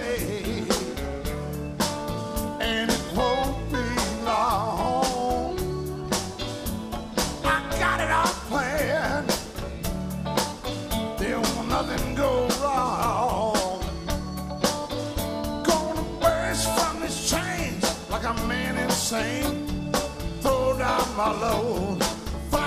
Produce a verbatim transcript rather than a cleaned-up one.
day, and it won't be long. I got it all planned, there will nothing go wrong. Gonna burst from this chains like a man insane, throw down my load.